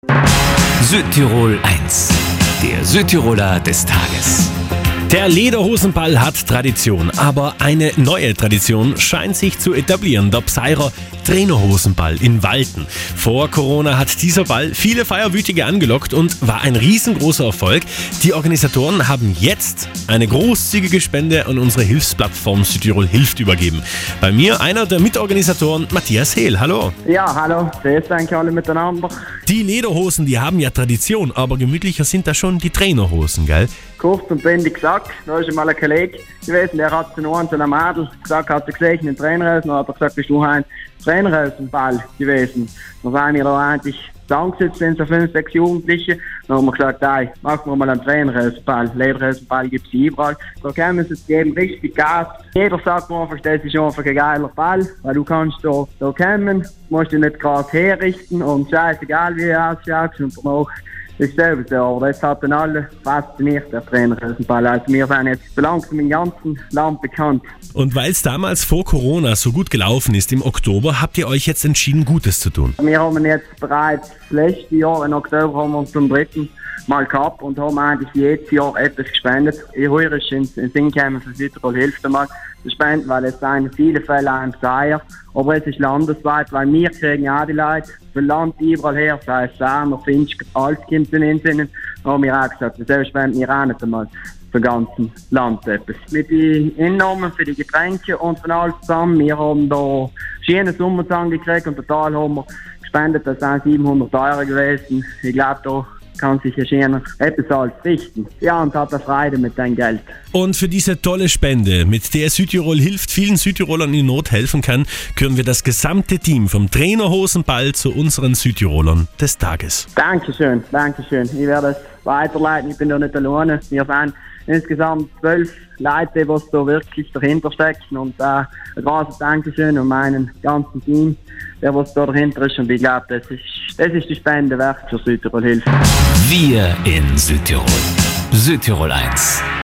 Südtirol 1, der Südtiroler des Tages. Der Lederhosenball hat Tradition, aber eine neue Tradition scheint sich zu etablieren. Der Pseirer Trainerhosenball in Walten. Vor Corona hat dieser Ball viele Feierwütige angelockt und war ein riesengroßer Erfolg. Die Organisatoren haben jetzt eine großzügige Spende an unsere Hilfsplattform Südtirol Hilft übergeben. Bei mir einer der Mitorganisatoren, Matthias Hehl. Hallo. Ja, hallo. Grüß euch alle miteinander. Die Lederhosen, die haben ja Tradition, aber gemütlicher sind da schon die Trainerhosen, gell? Kurz und bündig gesagt, da ist einmal ein Kollege gewesen, der hat zu einem Mädel gesagt, hat er gesehen, in Trainerhosen, und hat er gesagt, bist du ein Trainerhosenball gewesen. Dann waren wir da eigentlich zusammengesetzt, sind so 5, 6 Jugendliche. Dann haben wir gesagt, hey, machen wir mal einen Trainerhosenball. Lederhosenball gibt es überall. Da können wir es geben, richtig Gas. Jeder sagt mir einfach, das ist einfach ein geiler Ball, weil du kannst da kommen, musst dich nicht gerade herrichten und scheißegal wie er ausschaut und danach ist selber, aber das hat dann alle fasziniert, der Trainerhosenball. Also wir sind jetzt so langsam im ganzen Land bekannt. Und weil es damals vor Corona so gut gelaufen ist, im Oktober, habt ihr euch jetzt entschieden, Gutes zu tun? Wir haben jetzt bereits letztes Jahr, im Oktober, haben wir uns zum 3. Mal gehabt und haben eigentlich jedes Jahr etwas gespendet. Ich höre es ins Sinn gekommen, für Südtirol Hilft einmal zu spenden, weil es sind viele Fälle ein Seier. Aber es ist landesweit, weil wir kriegen auch die Leute vom Land überall her, sei es Samer, Finch, alles kommt in den Sinn. Da haben wir auch gesagt, wieso spenden wir auch nicht einmal vom ganzen Land etwas. Mit den Einnahmen für die Getränke und von alles zusammen, wir haben da verschiedene Summen zusammengekriegt und total haben wir gespendet, das sind 700 € gewesen. Ich glaube, da kann sich ja schon etwas als richten. Ja, und hat Freude mit deinem Geld. Und für diese tolle Spende, mit der Südtirol Hilft vielen Südtirolern in Not helfen kann, gehören wir das gesamte Team vom Trainerhosenball zu unseren Südtirolern des Tages. Dankeschön, Dankeschön. Ich werde es weiterleiten, ich bin da nicht alleine. Wir sind insgesamt 12 Leute, die da wirklich dahinter stecken. Und ein großes Dankeschön an meinen ganzen Team, der was da dahinter ist. Und ich glaube, das ist die Spende wert für Südtirol Hilft. Wir in Südtirol. Südtirol 1.